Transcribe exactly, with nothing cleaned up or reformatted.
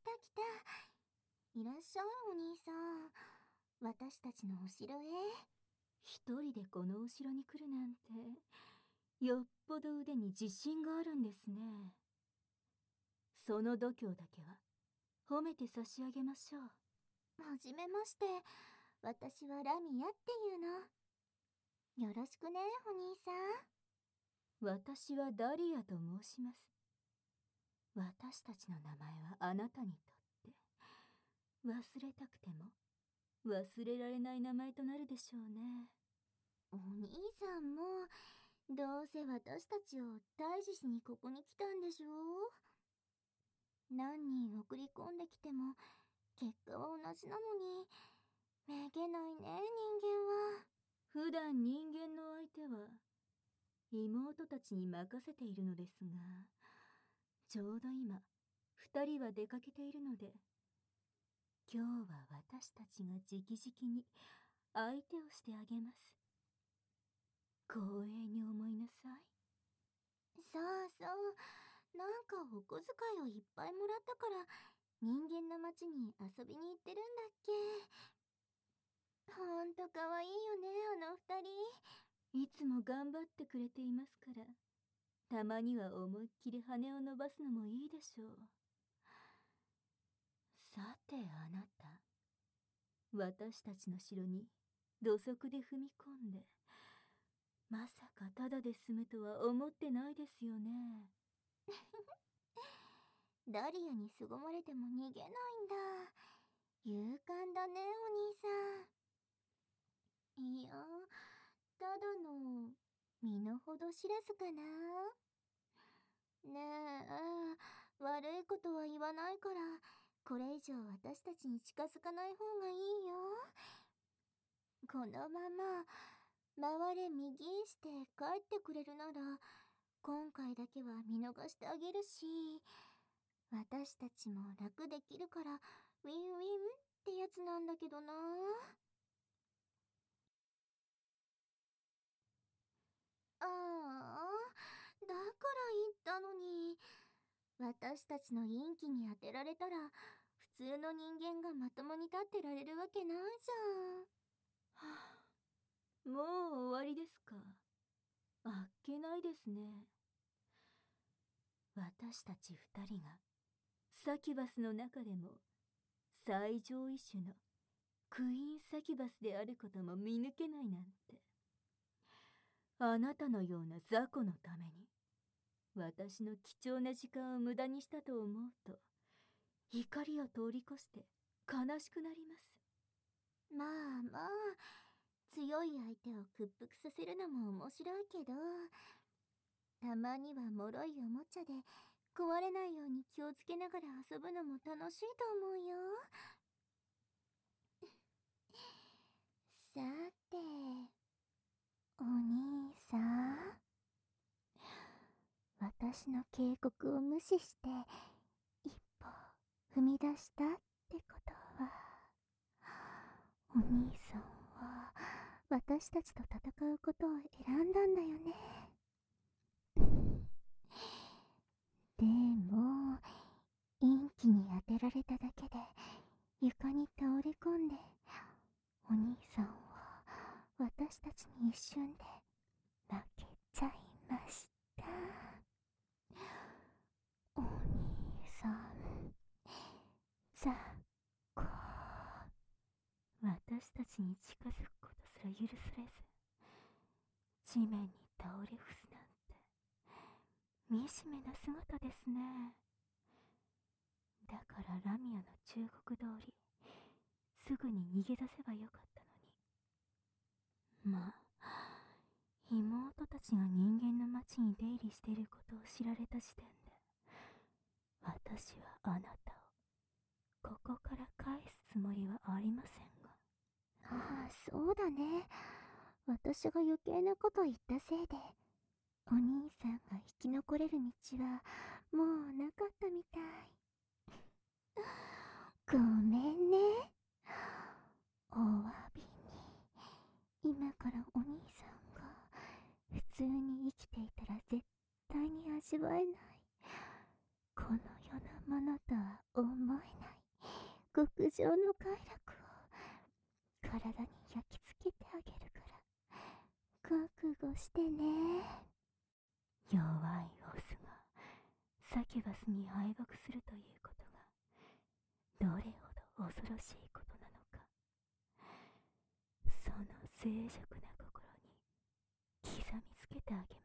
た来た。いらっしゃいお兄さん。私たちのお城へ。 一人でこのお城に来るなんて、よっぽど腕に自信があるんですね。その度胸だけは褒めて差し上げましょう。 はじめまして。私はラミアっていうの。よろしくねお兄さん。 私はダリアと申します。私たちの名前はあなたにとって忘れたくても忘れられない名前となるでしょうね。 お兄さんもどうせ私たちを退治しにここに来たんでしょ。何人送り込んできても結果は同じなのにめげないね人間は。 普段人間の相手は妹たちに任せているのですが、ちょうど今二人は出かけているので、今日は私たちが直々に相手をしてあげます。光栄に思いなさい。 そうそう、なんかお小遣いをいっぱいもらったから人間の町に遊びに行ってるんだっけ。ほんとかわいいよねあの二人。 いつも頑張ってくれていますから、たまには思いっきり羽を伸ばすのもいいでしょう。さてあなた、私たちの城に土足で踏み込んで、まさかただで済むとは思ってないですよね。 ダリアに凄まれても逃げないんだ。勇敢だねお兄さん。いや、ただの身の程知らずかな。ねえ、悪いことは言わないからこれ以上私たちに近づかない方がいいよ。このまま回れ右して帰ってくれるなら今回だけは見逃してあげるし、私たちも楽できるからウィンウィンってやつなんだけどな。ああ、だから言ったのに。私たちの陰気に当てられたら普通の人間がまともに立ってられるわけないじゃん。はあ、もう終わりですか。あっけないですね。私たち二人がサキュバスの中でも最上位種のクイーンサキュバスであることも見抜けないなんて。あなたのような雑魚のために私の貴重な時間を無駄にしたと思うと、怒りを通り越して悲しくなります。 まあまあ、強い相手を屈服させるのも面白いけど、たまには脆いおもちゃで壊れないように気をつけながら遊ぶのも楽しいと思うよ。さて、お兄さん、私の警告を無視して一歩踏み出したってことは、お兄さんは私たちと戦うことを選んだんだよね。でも陰気に当てられただけで床に倒れ込んで、お兄さんは私たちに一瞬で負けちゃいました。お兄さん、雑魚。私たちに近づくことすら許されず地面に倒れ伏すなんて惨めな姿ですね。だからラミアの忠告通りすぐに逃げ出せばよかったのに。まあ、妹たちが人間の町に出入りしていることを知られた時点で、私はあなたをここから返すつもりはありませんが。ああ、そうだね。私が余計なこと言ったせいでお兄さんが生き残れる道はもうなかったみたい。ごめんね。お詫びに、今からお兄さんが普通に生きていたら絶対に味わえないこの世のものとは思えない極上の快楽を体に焼き付けてあげるから覚悟してね。弱いオスがサキュバスに敗北するということがどれほど恐ろしいことなのか、その静寂な心に刻みつけてあげま